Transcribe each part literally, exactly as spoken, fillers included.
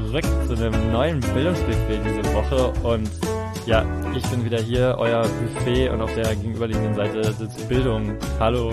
zurück zu einem neuen Bildungsbuffet diese Woche und ja, ich bin wieder hier, euer Buffet, und auf der gegenüberliegenden Seite sitzt Bildung. Hallo.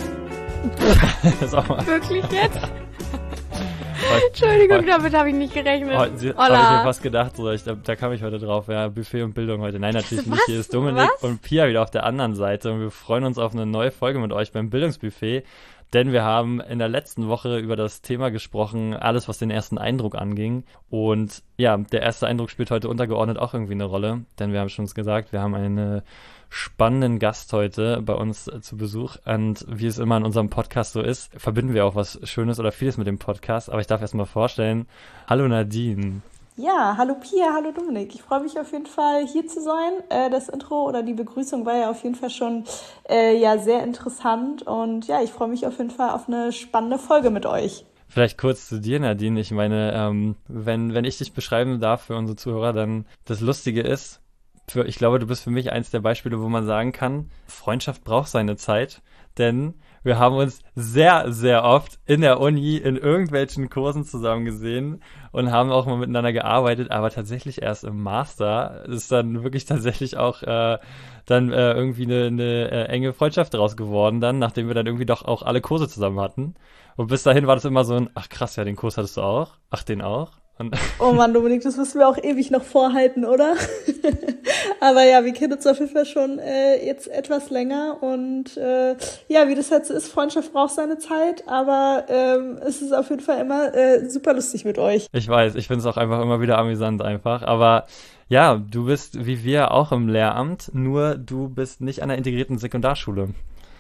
Wirklich jetzt? Entschuldigung, damit habe ich nicht gerechnet. Oh, habe ich mir fast gedacht, so, ich, da, da kam ich heute drauf, ja, Buffet und Bildung heute. Nein, natürlich Was? nicht, hier ist Dominik Was? und Pia wieder auf der anderen Seite und wir freuen uns auf eine neue Folge mit euch beim Bildungsbuffet, denn wir haben in der letzten Woche über das Thema gesprochen, alles, was den ersten Eindruck anging, und ja, der erste Eindruck spielt heute untergeordnet auch irgendwie eine Rolle, denn wir haben schon gesagt, wir haben einen spannenden Gast heute bei uns zu Besuch, und wie es immer in unserem Podcast so ist, verbinden wir auch was Schönes oder vieles mit dem Podcast, aber ich darf erst mal vorstellen, hallo Nadine. Ja, hallo Pia, hallo Dominik. Ich freue mich auf jeden Fall, hier zu sein. Äh, das Intro oder die Begrüßung war ja auf jeden Fall schon äh, ja sehr interessant, und ja, ich freue mich auf jeden Fall auf eine spannende Folge mit euch. Vielleicht kurz zu dir, Nadine. Ich meine, ähm, wenn, wenn ich dich beschreiben darf für unsere Zuhörer, dann das Lustige ist, für, ich glaube, du bist für mich eins der Beispiele, wo man sagen kann, Freundschaft braucht seine Zeit, denn wir haben uns sehr, sehr oft in der Uni in irgendwelchen Kursen zusammen gesehen und haben auch mal miteinander gearbeitet, aber tatsächlich erst im Master ist dann wirklich tatsächlich auch äh, dann äh, irgendwie eine, eine äh, enge Freundschaft draus geworden dann, nachdem wir dann irgendwie doch auch alle Kurse zusammen hatten. Und bis dahin war das immer so ein, ach krass, ja, den Kurs hattest du auch, ach, den auch. Und oh Mann, Dominik, das müssen wir auch ewig noch vorhalten, oder? Aber ja, wir kennen uns auf jeden Fall schon äh, jetzt etwas länger, und äh, ja, wie das halt so ist, Freundschaft braucht seine Zeit, aber ähm, es ist auf jeden Fall immer äh, super lustig mit euch. Ich weiß, ich finde es auch einfach immer wieder amüsant einfach, aber ja, du bist wie wir auch im Lehramt, nur du bist nicht an der integrierten Sekundarschule.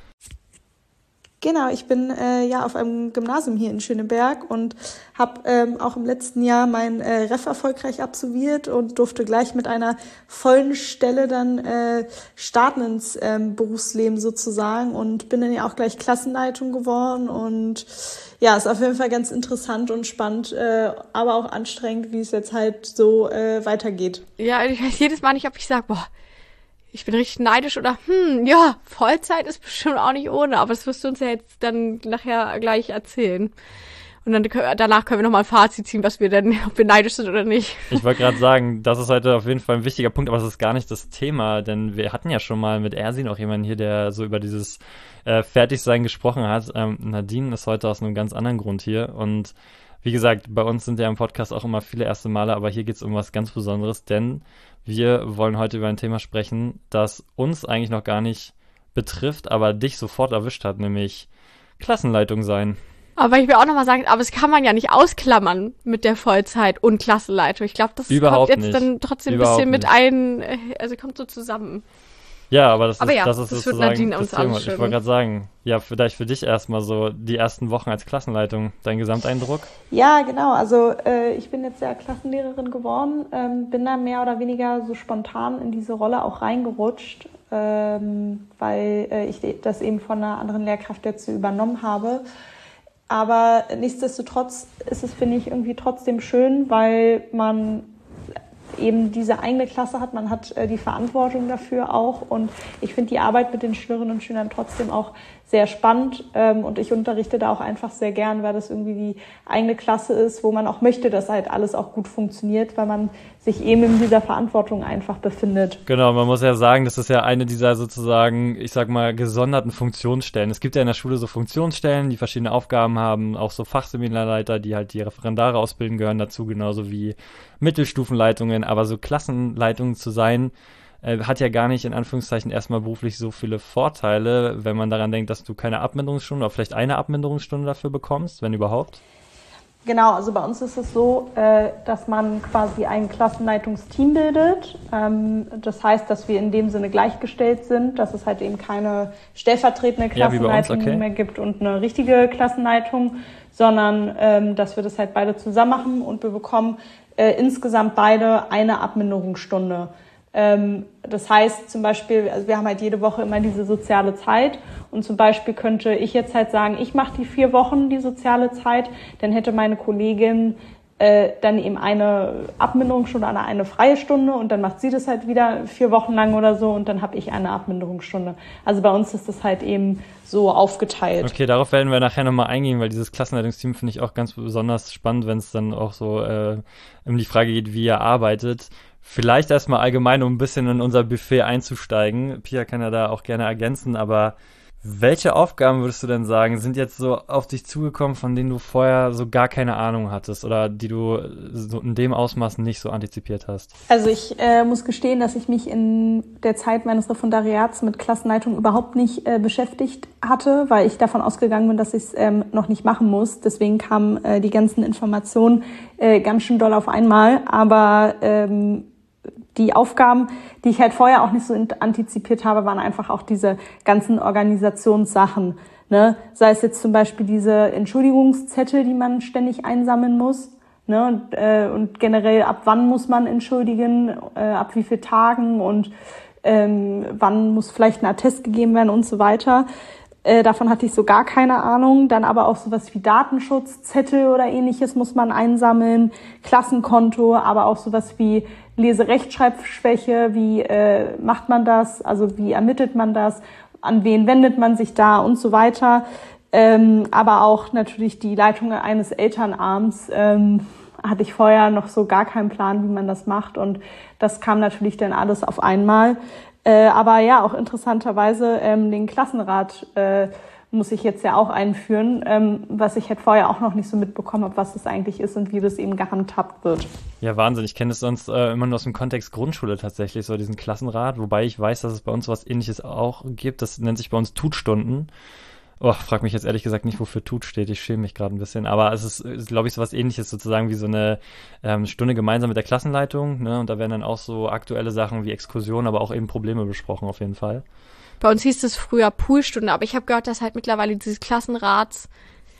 Genau, ich bin äh, ja auf einem Gymnasium hier in Schöneberg und habe ähm, auch im letzten Jahr mein äh, Ref erfolgreich absolviert und durfte gleich mit einer vollen Stelle dann äh, starten ins ähm, Berufsleben sozusagen, und bin dann ja auch gleich Klassenleitung geworden, und ja, ist auf jeden Fall ganz interessant und spannend, äh, aber auch anstrengend, wie es jetzt halt so äh, weitergeht. Ja, ich weiß jedes Mal nicht, ob ich sage, boah, ich bin richtig neidisch oder, hm, ja, Vollzeit ist bestimmt auch nicht ohne, aber das wirst du uns ja jetzt dann nachher gleich erzählen. Und dann danach können wir nochmal ein Fazit ziehen, was wir denn, ob wir neidisch sind oder nicht. Ich wollte gerade sagen, das ist heute auf jeden Fall ein wichtiger Punkt, aber das ist gar nicht das Thema, denn wir hatten ja schon mal mit Ersin auch jemanden hier, der so über dieses äh, Fertigsein gesprochen hat. Ähm, Nadine ist heute aus einem ganz anderen Grund hier, und wie gesagt, bei uns sind ja im Podcast auch immer viele erste Male, aber hier geht es um was ganz Besonderes, denn wir wollen heute über ein Thema sprechen, das uns eigentlich noch gar nicht betrifft, aber dich sofort erwischt hat, nämlich Klassenleitung sein. Aber ich will auch nochmal sagen, aber das kann man ja nicht ausklammern mit der Vollzeit und Klassenleitung. Ich glaube, das Überhaupt kommt jetzt nicht. dann trotzdem ein Überhaupt bisschen mit nicht. ein, also kommt so zusammen. Ja, aber das aber ist, ja, das ist das wird sozusagen Nadine das uns Thema. Ich ausschütten. wollte gerade sagen, ja, vielleicht für dich erstmal so die ersten Wochen als Klassenleitung, dein Gesamteindruck? Ja, genau. Also äh, ich bin jetzt ja Klassenlehrerin geworden, ähm, bin da mehr oder weniger so spontan in diese Rolle auch reingerutscht, ähm, weil äh, ich das eben von einer anderen Lehrkraft jetzt übernommen habe. Aber nichtsdestotrotz ist es, finde ich, irgendwie trotzdem schön, weil man eben diese eigene Klasse hat, man hat äh, die Verantwortung dafür auch, und ich finde die Arbeit mit den Schülerinnen und Schülern trotzdem auch sehr spannend, ähm, und ich unterrichte da auch einfach sehr gern, weil das irgendwie die eigene Klasse ist, wo man auch möchte, dass halt alles auch gut funktioniert, weil man sich eben in dieser Verantwortung einfach befindet. Genau, man muss ja sagen, das ist ja eine dieser sozusagen, ich sag mal, gesonderten Funktionsstellen. Es gibt ja in der Schule so Funktionsstellen, die verschiedene Aufgaben haben, auch so Fachseminarleiter, die halt die Referendare ausbilden, gehören dazu, genauso wie Mittelstufenleitungen, aber so Klassenleitungen zu sein, äh, hat ja gar nicht in Anführungszeichen erstmal beruflich so viele Vorteile, wenn man daran denkt, dass du keine Abminderungsstunde oder vielleicht eine Abminderungsstunde dafür bekommst, wenn überhaupt. Genau, also bei uns ist es so, äh, dass man quasi ein Klassenleitungsteam bildet. Ähm, das heißt, dass wir in dem Sinne gleichgestellt sind, dass es halt eben keine stellvertretende Ja, wie bei uns, Klassenleitung okay. mehr gibt und eine richtige Klassenleitung, sondern ähm, dass wir das halt beide zusammen machen, und wir bekommen äh, insgesamt beide eine Abminderungsstunde. Ähm, das heißt zum Beispiel, also wir haben halt jede Woche immer diese soziale Zeit, und zum Beispiel könnte ich jetzt halt sagen, ich mache die vier Wochen die soziale Zeit, dann hätte meine Kollegin äh, dann eben eine Abminderungsstunde oder eine freie Stunde und dann macht sie das halt wieder vier Wochen lang oder so und dann habe ich eine Abminderungsstunde. Also bei uns ist das halt eben so aufgeteilt. Okay, darauf werden wir nachher nochmal eingehen, weil dieses Klassenleitungsteam finde ich auch ganz besonders spannend, wenn es dann auch so äh, um die Frage geht, wie ihr arbeitet. Vielleicht erstmal allgemein, um ein bisschen in unser Buffet einzusteigen. Pia kann ja da auch gerne ergänzen, aber welche Aufgaben würdest du denn sagen, sind jetzt so auf dich zugekommen, von denen du vorher so gar keine Ahnung hattest oder die du so in dem Ausmaß nicht so antizipiert hast? Also ich äh, muss gestehen, dass ich mich in der Zeit meines Referendariats mit Klassenleitung überhaupt nicht äh, beschäftigt hatte, weil ich davon ausgegangen bin, dass ich es ähm, noch nicht machen muss. Deswegen kamen äh, die ganzen Informationen äh, ganz schön doll auf einmal. Aber ähm, die Aufgaben, die ich halt vorher auch nicht so antizipiert habe, waren einfach auch diese ganzen Organisationssachen. Ne? Sei es jetzt zum Beispiel diese Entschuldigungszettel, die man ständig einsammeln muss. Ne? Und, äh, und generell, ab wann muss man entschuldigen, äh, ab wie vielen Tagen und ähm, wann muss vielleicht ein Attest gegeben werden und so weiter. Äh, davon hatte ich so gar keine Ahnung. Dann aber auch sowas wie Datenschutzzettel oder ähnliches muss man einsammeln, Klassenkonto, aber auch sowas wie Lese-Rechtschreibschwäche, wie äh, macht man das, also wie ermittelt man das, an wen wendet man sich da und so weiter. Ähm, aber auch natürlich die Leitung eines Elternabends ähm, hatte ich vorher noch so gar keinen Plan, wie man das macht und das kam natürlich dann alles auf einmal. Äh, aber ja, auch interessanterweise ähm, den Klassenrat äh, muss ich jetzt ja auch einführen, ähm, was ich halt vorher auch noch nicht so mitbekommen habe, was das eigentlich ist und wie das eben gehandhabt wird. Ja, Wahnsinn. Ich kenne es sonst äh, immer nur aus dem Kontext Grundschule tatsächlich, so diesen Klassenrat, wobei ich weiß, dass es bei uns was Ähnliches auch gibt. Das nennt sich bei uns Tutstunden. Oh, frag mich jetzt ehrlich gesagt nicht, wofür Tut steht. Ich schäme mich gerade ein bisschen. Aber es ist, ist glaube ich, so was Ähnliches sozusagen wie so eine ähm, Stunde gemeinsam mit der Klassenleitung. Ne? Und da werden dann auch so aktuelle Sachen wie Exkursionen, aber auch eben Probleme besprochen auf jeden Fall. Bei uns hieß es früher Poolstunde, aber ich habe gehört, dass halt mittlerweile diese Klassenratsstunden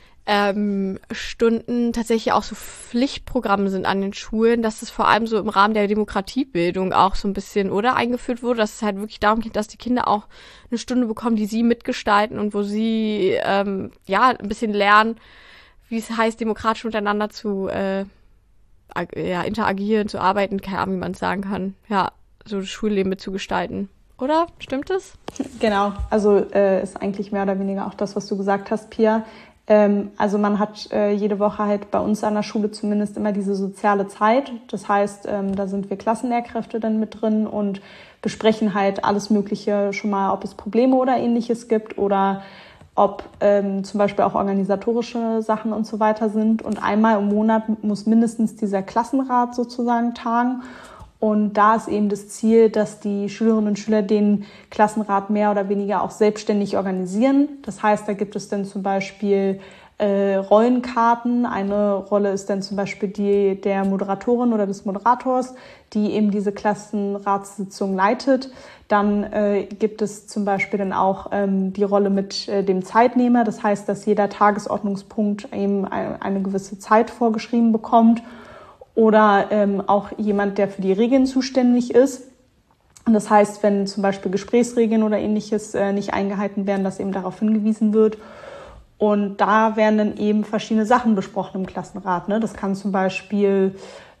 ähm, Stunden tatsächlich auch so Pflichtprogramme sind an den Schulen, dass es vor allem so im Rahmen der Demokratiebildung auch so ein bisschen, oder, eingeführt wurde, dass es halt wirklich darum geht, dass die Kinder auch eine Stunde bekommen, die sie mitgestalten und wo sie ähm, ja ein bisschen lernen, wie es heißt, demokratisch miteinander zu äh, ag- ja, interagieren, zu arbeiten, keine Ahnung, wie man es sagen kann, ja, so das Schulleben mitzugestalten. Oder? Stimmt es? Genau, also äh, ist eigentlich mehr oder weniger auch das, was du gesagt hast, Pia. Ähm, also man hat äh, jede Woche halt bei uns an der Schule zumindest immer diese soziale Zeit. Das heißt, ähm, da sind wir Klassenlehrkräfte dann mit drin und besprechen halt alles Mögliche schon mal, ob es Probleme oder Ähnliches gibt oder ob ähm, zum Beispiel auch organisatorische Sachen und so weiter sind. Und einmal im Monat muss mindestens dieser Klassenrat sozusagen tagen. Und da ist eben das Ziel, dass die Schülerinnen und Schüler den Klassenrat mehr oder weniger auch selbstständig organisieren. Das heißt, da gibt es dann zum Beispiel äh, Rollenkarten. Eine Rolle ist dann zum Beispiel die der Moderatorin oder des Moderators, die eben diese Klassenratssitzung leitet. Dann äh, gibt es zum Beispiel dann auch ähm, die Rolle mit äh, dem Zeitnehmer. Das heißt, dass jeder Tagesordnungspunkt eben eine, eine gewisse Zeit vorgeschrieben bekommt. Oder ähm, auch jemand, der für die Regeln zuständig ist. Und das heißt, wenn zum Beispiel Gesprächsregeln oder Ähnliches äh, nicht eingehalten werden, dass eben darauf hingewiesen wird. Und da werden dann eben verschiedene Sachen besprochen im Klassenrat. Ne? Das kann zum Beispiel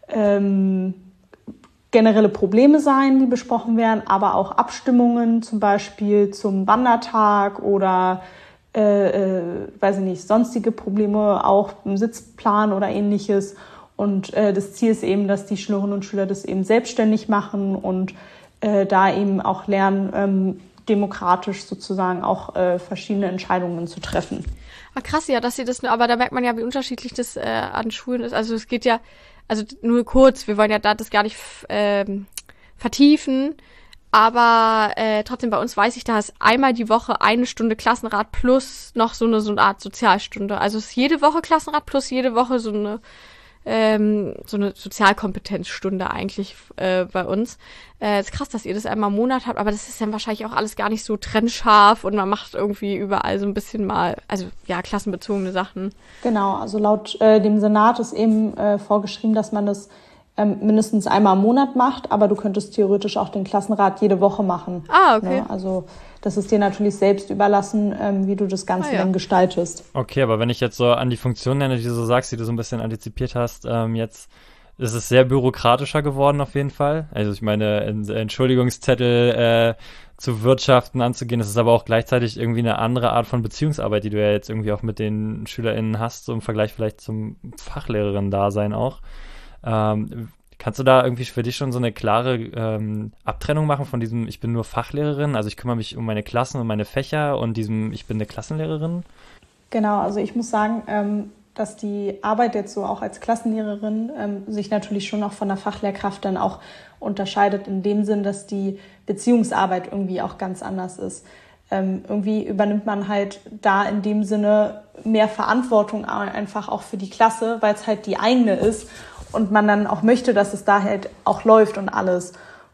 ähm, generelle Probleme sein, die besprochen werden, aber auch Abstimmungen, zum Beispiel zum Wandertag oder äh, äh, weiß ich nicht, sonstige Probleme, auch im Sitzplan oder Ähnliches. Und äh, das Ziel ist eben, dass die Schülerinnen und Schüler das eben selbstständig machen und äh, da eben auch lernen, ähm, demokratisch sozusagen auch äh, verschiedene Entscheidungen zu treffen. Ah, krass, ja, dass sie das, aber da merkt man ja, wie unterschiedlich das äh, an Schulen ist. Also es geht ja, also nur kurz, wir wollen ja da das gar nicht ähm, vertiefen, aber äh, trotzdem bei uns weiß ich, da ist einmal die Woche eine Stunde Klassenrat plus noch so eine, so eine Art Sozialstunde. Also es ist jede Woche Klassenrat plus jede Woche so eine Ähm, so eine Sozialkompetenzstunde eigentlich äh, bei uns. Äh, ist krass, dass ihr das einmal im Monat habt, aber das ist dann wahrscheinlich auch alles gar nicht so trennscharf und man macht irgendwie überall so ein bisschen mal, also ja, klassenbezogene Sachen. Genau, also laut äh, dem Senat ist eben äh, vorgeschrieben, dass man das ähm, mindestens einmal im Monat macht, aber du könntest theoretisch auch den Klassenrat jede Woche machen. Ah, okay. Ne? Also das ist dir natürlich selbst überlassen, ähm, wie du das Ganze ah, ja. dann gestaltest. Okay, aber wenn ich jetzt so an die Funktionen nenne, die du so sagst, die du so ein bisschen antizipiert hast, ähm, jetzt ist es sehr bürokratischer geworden auf jeden Fall. Also ich meine, Entschuldigungszettel äh, zu wirtschaften, anzugehen, das ist aber auch gleichzeitig irgendwie eine andere Art von Beziehungsarbeit, die du ja jetzt irgendwie auch mit den SchülerInnen hast, so im Vergleich vielleicht zum Fachlehrerin-Dasein auch. Ähm, kannst du da irgendwie für dich schon so eine klare ähm, Abtrennung machen von diesem, ich bin nur Fachlehrerin, also ich kümmere mich um meine Klassen und meine Fächer und diesem, ich bin eine Klassenlehrerin? Genau, also ich muss sagen, ähm, dass die Arbeit jetzt so auch als Klassenlehrerin ähm, sich natürlich schon auch von der Fachlehrkraft dann auch unterscheidet, in dem Sinn, dass die Beziehungsarbeit irgendwie auch ganz anders ist. Ähm, irgendwie übernimmt man halt da in dem Sinne mehr Verantwortung einfach auch für die Klasse, weil es halt die eigene ist und man dann auch möchte, dass es da halt auch läuft und alles.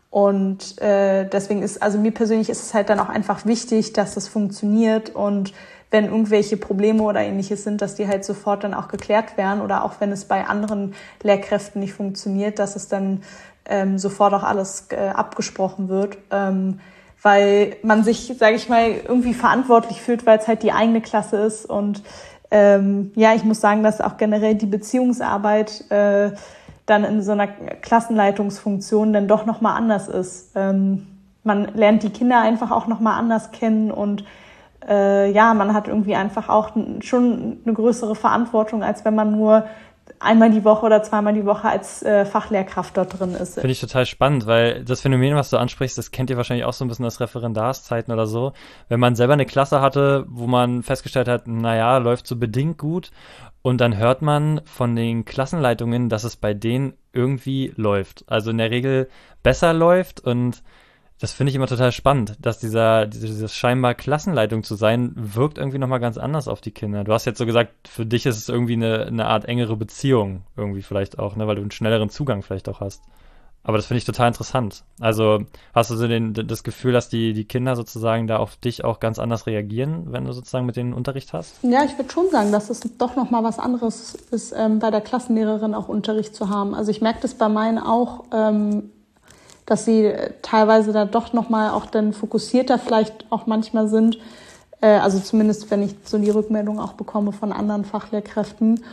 Und äh, deswegen ist, also mir persönlich ist es halt dann auch einfach wichtig, dass das funktioniert und wenn irgendwelche Probleme oder ähnliches sind, dass die halt sofort dann auch geklärt werden oder auch wenn es bei anderen Lehrkräften nicht funktioniert, dass es dann ähm, sofort auch alles äh, abgesprochen wird, ähm, weil man sich, sage ich mal, irgendwie verantwortlich fühlt, weil es halt die eigene Klasse ist und ähm, ja, ich muss sagen, dass auch generell die Beziehungsarbeit äh, dann in so einer Klassenleitungsfunktion dann doch nochmal anders ist. Ähm, man lernt die Kinder einfach auch nochmal anders kennen und Äh, ja, man hat irgendwie einfach auch n- schon eine größere Verantwortung, als wenn man nur einmal die Woche oder zweimal die Woche als äh, Fachlehrkraft dort drin ist. Finde ich total spannend, weil das Phänomen, was du ansprichst, das kennt ihr wahrscheinlich auch so ein bisschen aus Referendarszeiten oder so. Wenn man selber eine Klasse hatte, wo man festgestellt hat, naja, läuft so bedingt gut und dann hört man von den Klassenleitungen, dass es bei denen irgendwie läuft. Also in der Regel besser läuft und das finde ich immer total spannend, dass dieser, dieses scheinbar Klassenleitung zu sein, wirkt irgendwie nochmal ganz anders auf die Kinder. Du hast jetzt so gesagt, für dich ist es irgendwie eine, eine Art engere Beziehung irgendwie vielleicht auch, ne, weil du einen schnelleren Zugang vielleicht auch hast. Aber das finde ich total interessant. Also hast du so den, das Gefühl, dass die, die Kinder sozusagen da auf dich auch ganz anders reagieren, wenn du sozusagen mit denen Unterricht hast? Ja, ich würde schon sagen, dass es doch nochmal was anderes ist, ähm, bei der Klassenlehrerin auch Unterricht zu haben. Also ich merke das bei meinen auch, ähm, dass sie teilweise da doch nochmal auch dann fokussierter vielleicht auch manchmal sind. Äh, also zumindest, wenn ich so die Rückmeldung auch bekomme von anderen Fachlehrkräften.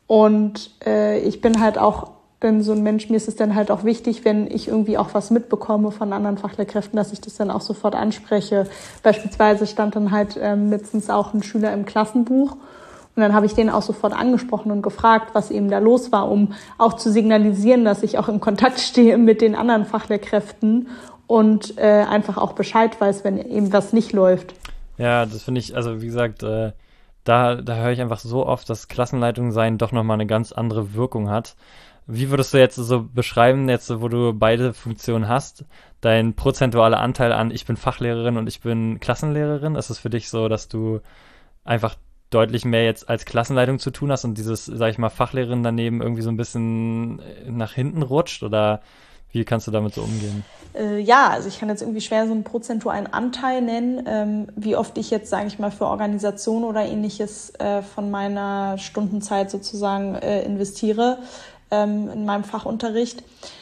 Und äh, ich bin halt auch dann so ein Mensch, mir ist es dann halt auch wichtig, wenn ich irgendwie auch was mitbekomme von anderen Fachlehrkräften, dass ich das dann auch sofort anspreche. Beispielsweise stand dann halt ähm, letztens auch ein Schüler im Klassenbuch. Und dann habe ich den auch sofort angesprochen und gefragt, was eben da los war, um auch zu signalisieren, dass ich auch in Kontakt stehe mit den anderen Fachlehrkräften und äh, einfach auch Bescheid weiß, wenn eben was nicht läuft. Ja, das finde ich, also wie gesagt, äh, da, da höre ich einfach so oft, dass Klassenleitung sein doch nochmal eine ganz andere Wirkung hat. Wie würdest du jetzt so beschreiben, jetzt wo du beide Funktionen hast, dein prozentualer Anteil an ich bin Fachlehrerin und ich bin Klassenlehrerin? Ist es für dich so, dass du einfach deutlich mehr jetzt als Klassenleitung zu tun hast und dieses, sag ich mal, Fachlehrerin daneben irgendwie so ein bisschen nach hinten rutscht oder wie kannst du damit so umgehen? Äh, ja, also ich kann jetzt irgendwie schwer so einen prozentualen Anteil nennen, ähm, wie oft ich jetzt, sage ich mal, für Organisation oder ähnliches äh, von meiner Stundenzeit sozusagen äh, investiere ähm, in meinem Fachunterricht.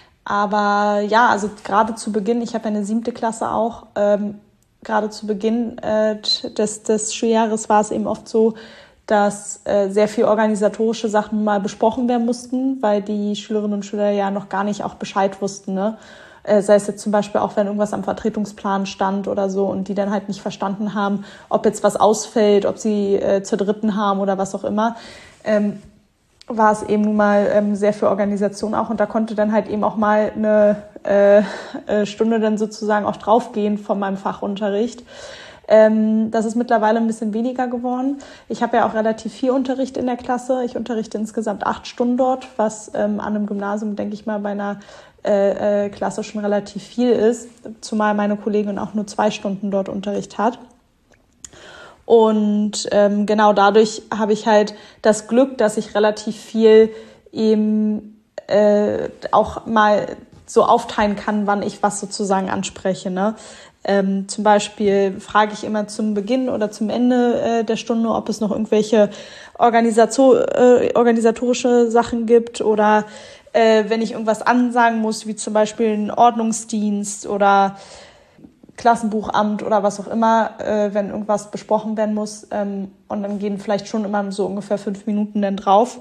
Aber ja, also gerade zu Beginn, ich habe ja eine siebte Klasse auch, ähm, gerade zu Beginn äh, des, des Schuljahres war es eben oft so, dass äh, sehr viel organisatorische Sachen mal besprochen werden mussten, weil die Schülerinnen und Schüler ja noch gar nicht auch Bescheid wussten, ne? Äh, sei es jetzt zum Beispiel auch, wenn irgendwas am Vertretungsplan stand oder so und die dann halt nicht verstanden haben, ob jetzt was ausfällt, ob sie äh, zur dritten haben oder was auch immer. Ähm, war es eben nun mal ähm, sehr für Organisation auch und da konnte dann halt eben auch mal eine äh, Stunde dann sozusagen auch draufgehen von meinem Fachunterricht. Ähm, das ist mittlerweile ein bisschen weniger geworden. Ich habe ja auch relativ viel Unterricht in der Klasse. Ich unterrichte insgesamt acht Stunden dort, was ähm, an einem Gymnasium, denke ich mal, bei einer äh, äh, Klasse schon relativ viel ist, zumal meine Kollegin auch nur zwei Stunden dort Unterricht hat. Und ähm, genau dadurch habe ich halt das Glück, dass ich relativ viel eben äh, auch mal so aufteilen kann, wann ich was sozusagen anspreche, ne? Ähm, zum Beispiel frage ich immer zum Beginn oder zum Ende äh, der Stunde, ob es noch irgendwelche Organisator- äh, organisatorische Sachen gibt oder äh, wenn ich irgendwas ansagen muss, wie zum Beispiel ein Ordnungsdienst oder Klassenbuchamt oder was auch immer, äh, wenn irgendwas besprochen werden muss. Ähm, und dann gehen vielleicht schon immer so ungefähr fünf Minuten dann drauf.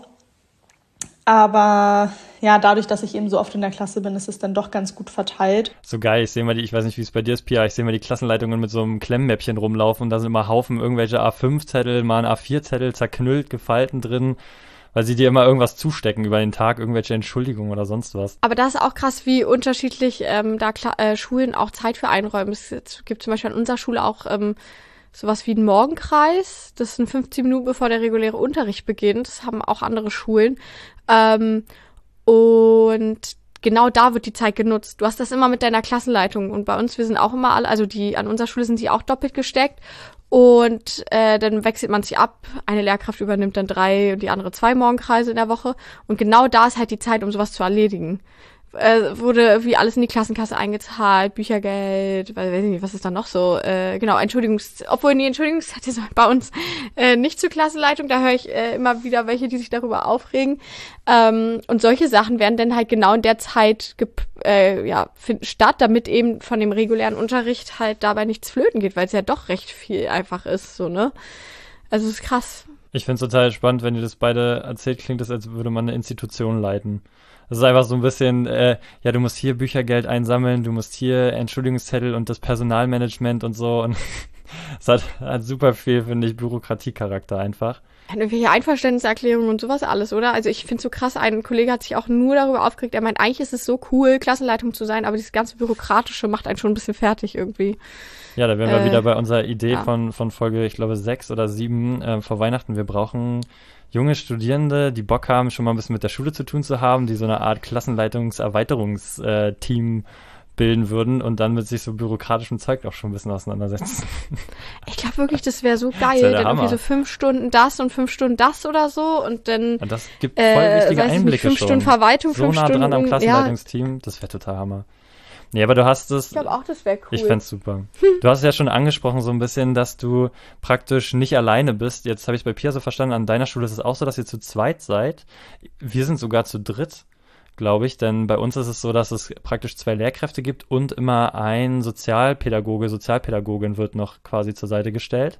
Aber ja, dadurch, dass ich eben so oft in der Klasse bin, ist es dann doch ganz gut verteilt. So geil, ich sehe mal die, ich weiß nicht, wie es bei dir ist, Pia, ich sehe mal die Klassenleitungen mit so einem Klemmmäppchen rumlaufen und da sind immer Haufen irgendwelche A fünf Zettel, mal ein A vier Zettel, zerknüllt, gefalten drin, weil sie dir immer irgendwas zustecken über den Tag, irgendwelche Entschuldigungen oder sonst was. Aber da ist auch krass, wie unterschiedlich ähm, da Kla- äh, Schulen auch Zeit für einräumen. Es gibt zum Beispiel an unserer Schule auch ähm, sowas wie einen Morgenkreis. Das sind fünfzehn Minuten, bevor der reguläre Unterricht beginnt. Das haben auch andere Schulen. Ähm, und genau da wird die Zeit genutzt. Du hast das immer mit deiner Klassenleitung. Und bei uns, wir sind auch immer alle, also die an unserer Schule sind die auch doppelt gesteckt. Und äh, dann wechselt man sich ab. Eine Lehrkraft übernimmt dann drei und die andere zwei Morgenkreise in der Woche. Und genau da ist halt die Zeit, um sowas zu erledigen. Äh, wurde irgendwie alles in die Klassenkasse eingezahlt, Büchergeld, weil, weiß ich nicht, was ist da noch so, äh, genau, Entschuldigungs, obwohl die Entschuldigungszeit ist bei uns äh, nicht zur Klassenleitung, da höre ich äh, immer wieder welche, die sich darüber aufregen, ähm, und solche Sachen werden dann halt genau in der Zeit gep- äh, ja, finden statt, damit eben von dem regulären Unterricht halt dabei nichts flöten geht, weil es ja doch recht viel einfach ist, so, ne, also es ist krass. Ich finde es total spannend, wenn ihr das beide erzählt, klingt das, als würde man eine Institution leiten. Das ist einfach so ein bisschen, äh, ja, du musst hier Büchergeld einsammeln, du musst hier Entschuldigungszettel und das Personalmanagement und so. Und es hat, hat super viel, finde ich, Bürokratiecharakter einfach. Irgendwelche Einverständniserklärungen und sowas alles, oder? Also ich finde es so krass, ein Kollege hat sich auch nur darüber aufgeregt, er meint, eigentlich ist es so cool, Klassenleitung zu sein, aber dieses ganze Bürokratische macht einen schon ein bisschen fertig irgendwie. Ja, da wären wir äh, wieder bei unserer Idee ja. von, von Folge, ich glaube, sechs oder sieben äh, vor Weihnachten. Wir brauchen junge Studierende, die Bock haben, schon mal ein bisschen mit der Schule zu tun zu haben, die so eine Art Klassenleitungs-Erweiterungsteam bilden würden und dann mit sich so bürokratischem Zeug auch schon ein bisschen auseinandersetzen. Ich glaube wirklich, das wäre so geil, ja der dann irgendwie Hammer. so fünf Stunden das und fünf Stunden das oder so und dann Ja, das gibt voll äh, wichtige weiß ich nicht, Einblicke fünf schon. Stunden Verwaltung, so fünf nah Stunden dran am ja, Klassenleitungsteam, das wäre total Hammer. Nee, aber du hast es, ich glaube auch, das wäre cool. ich fänd's super. Du hast es ja schon angesprochen so ein bisschen, dass du praktisch nicht alleine bist. Jetzt habe ich bei Pia so verstanden, an deiner Schule ist es auch so, dass ihr zu zweit seid. Wir sind sogar zu dritt, glaube ich, denn bei uns ist es so, dass es praktisch zwei Lehrkräfte gibt und immer ein Sozialpädagoge, Sozialpädagogin wird noch quasi zur Seite gestellt.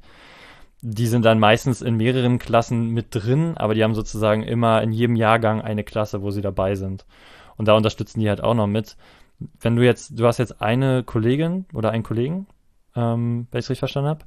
Die sind dann meistens in mehreren Klassen mit drin, aber die haben sozusagen immer in jedem Jahrgang eine Klasse, wo sie dabei sind. Und da unterstützen die halt auch noch mit. Wenn du jetzt, du hast jetzt eine Kollegin oder einen Kollegen, ähm, wenn ich es richtig verstanden habe?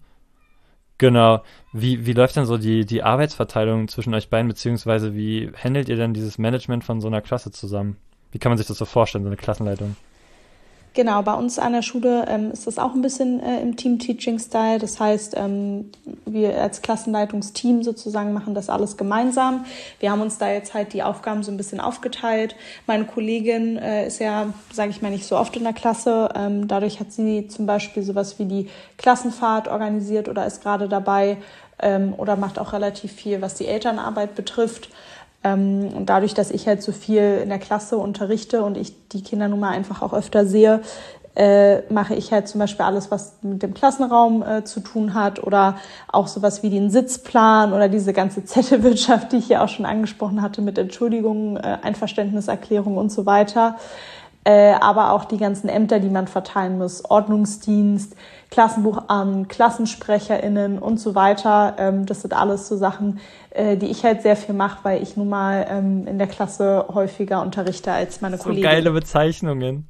Genau. Wie, wie läuft denn so die, die Arbeitsverteilung zwischen euch beiden, beziehungsweise wie handelt ihr denn dieses Management von so einer Klasse zusammen? Wie kann man sich das so vorstellen, so eine Klassenleitung? Genau, bei uns an der Schule ähm, ist das auch ein bisschen äh, im Team-Teaching-Style. Das heißt, ähm, wir als Klassenleitungsteam sozusagen machen das alles gemeinsam. Wir haben uns da jetzt halt die Aufgaben so ein bisschen aufgeteilt. Meine Kollegin äh, ist ja, sage ich mal, nicht so oft in der Klasse. Ähm, dadurch hat sie zum Beispiel sowas wie die Klassenfahrt organisiert oder ist gerade dabei ähm, oder macht auch relativ viel, was die Elternarbeit betrifft. Und dadurch, dass ich halt so viel in der Klasse unterrichte und ich die Kinder nun mal einfach auch öfter sehe, äh, mache ich halt zum Beispiel alles, was mit dem Klassenraum äh, zu tun hat oder auch sowas wie den Sitzplan oder diese ganze Zettelwirtschaft, die ich ja auch schon angesprochen hatte mit Entschuldigungen, äh, Einverständniserklärungen und so weiter. Äh, aber auch die ganzen Ämter, die man verteilen muss, Ordnungsdienst, Klassenbuchamt, KlassensprecherInnen und so weiter. Ähm, das sind alles so Sachen, äh, die ich halt sehr viel mache, weil ich nun mal ähm, in der Klasse häufiger unterrichte als meine so Kollegen. Geile Bezeichnungen.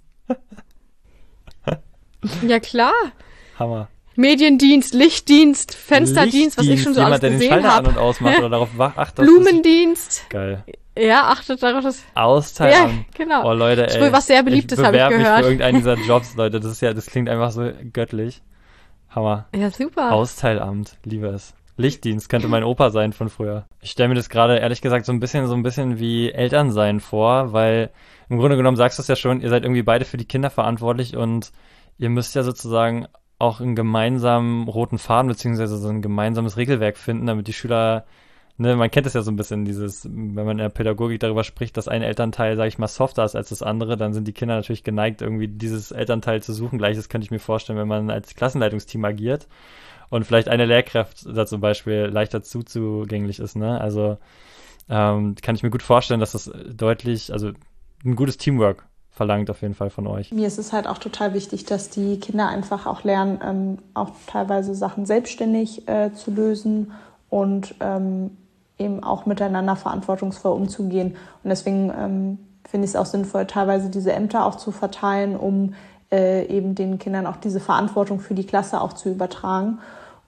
Ja, klar. Hammer. Mediendienst, Lichtdienst, Fensterdienst, was ich schon so jemand, alles der den gesehen Schalter an- habe. und ausmacht oder darauf wach- achtet. Blumendienst. Geil. Ja, achtet darauf, dass... Austeilen. Ja, genau. Oh, Leute, ey. Das ist wohl was sehr Beliebtes, habe ich bewerbe mich gehört. für irgendeinen dieser Jobs, Leute. Das ist ja, das klingt einfach so göttlich. Hammer. Ja, super. Austeilamt, liebe es. Lichtdienst könnte mein Opa sein von früher. Ich stelle mir das gerade, ehrlich gesagt, so ein bisschen, so ein bisschen wie Elternsein vor, weil im Grunde genommen sagst du es ja schon, ihr seid irgendwie beide für die Kinder verantwortlich und ihr müsst ja sozusagen auch einen gemeinsamen roten Faden beziehungsweise so ein gemeinsames Regelwerk finden, damit die Schüler, ne, man kennt es ja so ein bisschen, dieses, wenn man in der Pädagogik darüber spricht, dass ein Elternteil, sage ich mal, softer ist als das andere, dann sind die Kinder natürlich geneigt, irgendwie dieses Elternteil zu suchen. Gleiches könnte ich mir vorstellen, wenn man als Klassenleitungsteam agiert und vielleicht eine Lehrkraft da zum Beispiel leichter zuzugänglich ist, ne, also ähm, kann ich mir gut vorstellen, dass das deutlich, also ein gutes Teamwork verlangt auf jeden Fall von euch. Mir ist es halt auch total wichtig, dass die Kinder einfach auch lernen, ähm, auch teilweise Sachen selbstständig äh, zu lösen und ähm, eben auch miteinander verantwortungsvoll umzugehen. Und deswegen ähm, finde ich es auch sinnvoll, teilweise diese Ämter auch zu verteilen, um äh, eben den Kindern auch diese Verantwortung für die Klasse auch zu übertragen.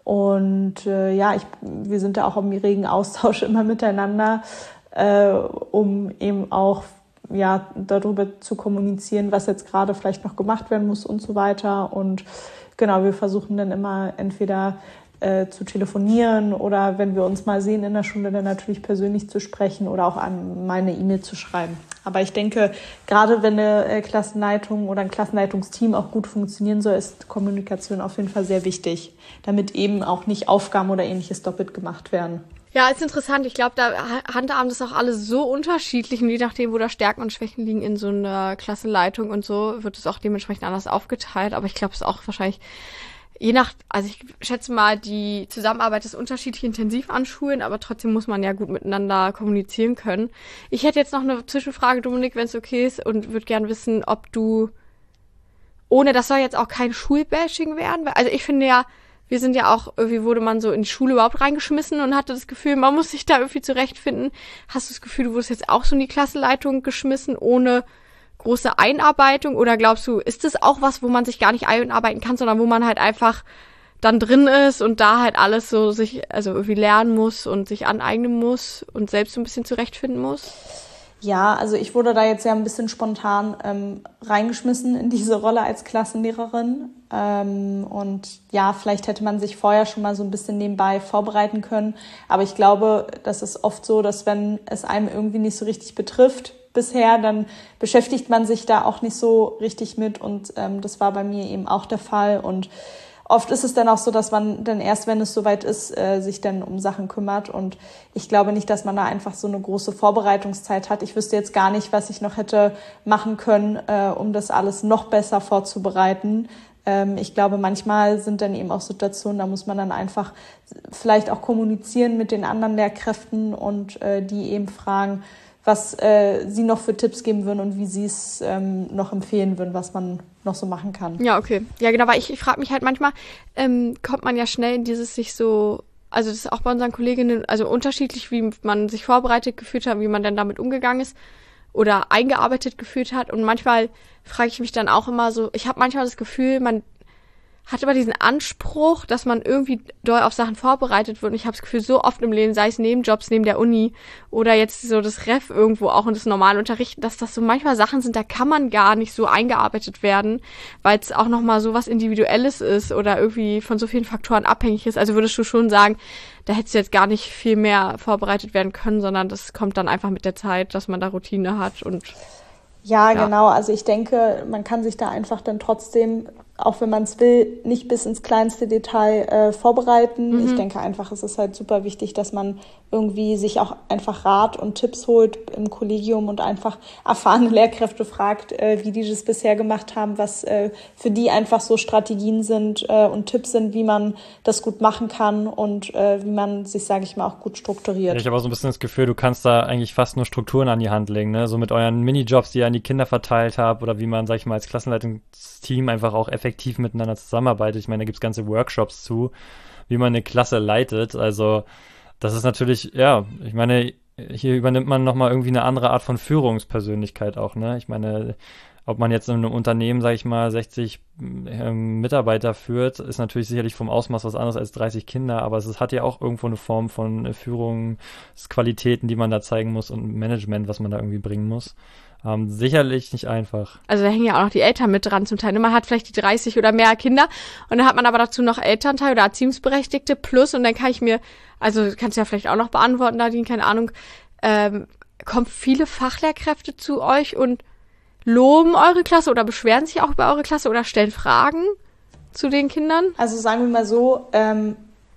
Und äh, ja, ich, wir sind da auch im regen Austausch immer miteinander, äh, um eben auch ja, darüber zu kommunizieren, was jetzt gerade vielleicht noch gemacht werden muss und so weiter. Und genau, wir versuchen dann immer entweder äh, zu telefonieren oder wenn wir uns mal sehen in der Schule, dann natürlich persönlich zu sprechen oder auch an meine E-Mail zu schreiben. Aber ich denke, gerade wenn eine äh, Klassenleitung oder ein Klassenleitungsteam auch gut funktionieren soll, ist Kommunikation auf jeden Fall sehr wichtig, damit eben auch nicht Aufgaben oder Ähnliches doppelt gemacht werden. Ja, ist interessant. Ich glaube, da handhaben das auch alle so unterschiedlich und je nachdem, wo da Stärken und Schwächen liegen in so einer Klassenleitung und so, wird es auch dementsprechend anders aufgeteilt. Aber ich glaube, es ist auch wahrscheinlich je nach, also ich schätze mal, die Zusammenarbeit ist unterschiedlich intensiv an Schulen, aber trotzdem muss man ja gut miteinander kommunizieren können. Ich hätte jetzt noch eine Zwischenfrage, Dominik, wenn es okay ist, und würde gern wissen, ob du, ohne, das soll jetzt auch kein Schulbashing werden, weil, also ich finde ja, wir sind ja auch, irgendwie wurde man so in die Schule überhaupt reingeschmissen und hatte das Gefühl, man muss sich da irgendwie zurechtfinden. Hast du das Gefühl, du wurdest jetzt auch so in die Klassenleitung geschmissen, ohne große Einarbeitung? Oder glaubst du, ist das auch was, wo man sich gar nicht einarbeiten kann, sondern wo man halt einfach dann drin ist und da halt alles so sich, also irgendwie lernen muss und sich aneignen muss und selbst so ein bisschen zurechtfinden muss? Ja, also ich wurde da jetzt ja ein bisschen spontan ähm, reingeschmissen in diese Rolle als Klassenlehrerin. Ähm, und ja, vielleicht hätte man sich vorher schon mal so ein bisschen nebenbei vorbereiten können. Aber ich glaube, das ist oft so, dass wenn es einem irgendwie nicht so richtig betrifft bisher, dann beschäftigt man sich da auch nicht so richtig mit. Und ähm, das war bei mir eben auch der Fall. Und oft ist es dann auch so, dass man dann erst, wenn es soweit ist, äh, sich dann um Sachen kümmert. Und ich glaube nicht, dass man da einfach so eine große Vorbereitungszeit hat. Ich wüsste jetzt gar nicht, was ich noch hätte machen können, äh, um das alles noch besser vorzubereiten. Ähm, ich glaube, manchmal sind dann eben auch Situationen, da muss man dann einfach vielleicht auch kommunizieren mit den anderen Lehrkräften und äh, die eben fragen, was äh, sie noch für Tipps geben würden und wie sie es ähm, noch empfehlen würden, was man noch so machen kann. Ja, okay. Ja, genau, weil ich, ich frage mich halt manchmal, ähm, kommt man ja schnell in dieses sich so, also das ist auch bei unseren Kolleginnen, also unterschiedlich, wie man sich vorbereitet gefühlt hat, wie man dann damit umgegangen ist oder eingearbeitet gefühlt hat. Und manchmal frage ich mich dann auch immer so, ich habe manchmal das Gefühl, man hat immer diesen Anspruch, dass man irgendwie doll auf Sachen vorbereitet wird. Und ich habe das Gefühl, so oft im Leben, sei es Nebenjobs neben der Uni oder jetzt so das Ref irgendwo auch und das normale Unterrichten, dass das so manchmal Sachen sind, da kann man gar nicht so eingearbeitet werden, weil es auch nochmal so was Individuelles ist oder irgendwie von so vielen Faktoren abhängig ist. Also würdest du schon sagen, da hättest du jetzt gar nicht viel mehr vorbereitet werden können, sondern das kommt dann einfach mit der Zeit, dass man da Routine hat und Ja, ja, genau. Also ich denke, man kann sich da einfach dann trotzdem, auch wenn man es will, nicht bis ins kleinste Detail äh, vorbereiten. Mhm. Ich denke einfach, es ist halt super wichtig, dass man irgendwie sich auch einfach Rat und Tipps holt im Kollegium und einfach erfahrene Lehrkräfte fragt, äh, wie die das bisher gemacht haben, was äh, für die einfach so Strategien sind äh, und Tipps sind, wie man das gut machen kann und äh, wie man sich, sage ich mal, auch gut strukturiert. Ja, ich habe auch so ein bisschen das Gefühl, du kannst da eigentlich fast nur Strukturen an die Hand legen, ne? So mit euren Minijobs, die ihr an die Kinder verteilt habt oder wie man, sag ich mal, als Klassenleitungsteam einfach auch effektiv miteinander zusammenarbeitet. Ich meine, da gibt's ganze Workshops zu, wie man eine Klasse leitet. Also das ist natürlich, ja, ich meine, hier übernimmt man nochmal irgendwie eine andere Art von Führungspersönlichkeit auch, ne? Ich meine, ob man jetzt in einem Unternehmen, sag ich mal, sechzig ähm, Mitarbeiter führt, ist natürlich sicherlich vom Ausmaß was anderes als dreißig Kinder, aber es ist, hat ja auch irgendwo eine Form von äh, Führungsqualitäten, die man da zeigen muss und Management, was man da irgendwie bringen muss. Ähm, sicherlich nicht einfach. Also da hängen ja auch noch die Eltern mit dran zum Teil. Man hat vielleicht die dreißig oder mehr Kinder und dann hat man aber dazu noch Elternteil oder Erziehungsberechtigte plus und dann kann ich mir, also kannst du ja vielleicht auch noch beantworten, Nadine, keine Ahnung, ähm, kommen viele Fachlehrkräfte zu euch und loben eure Klasse oder beschweren sich auch über eure Klasse oder stellen Fragen zu den Kindern? Also sagen wir mal so, ähm,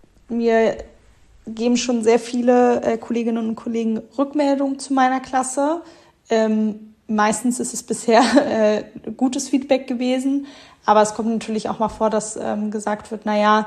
mir geben schon sehr viele äh, Kolleginnen und Kollegen Rückmeldungen zu meiner Klasse. Ähm, meistens ist es bisher äh, gutes Feedback gewesen, aber es kommt natürlich auch mal vor, dass ähm, gesagt wird, naja,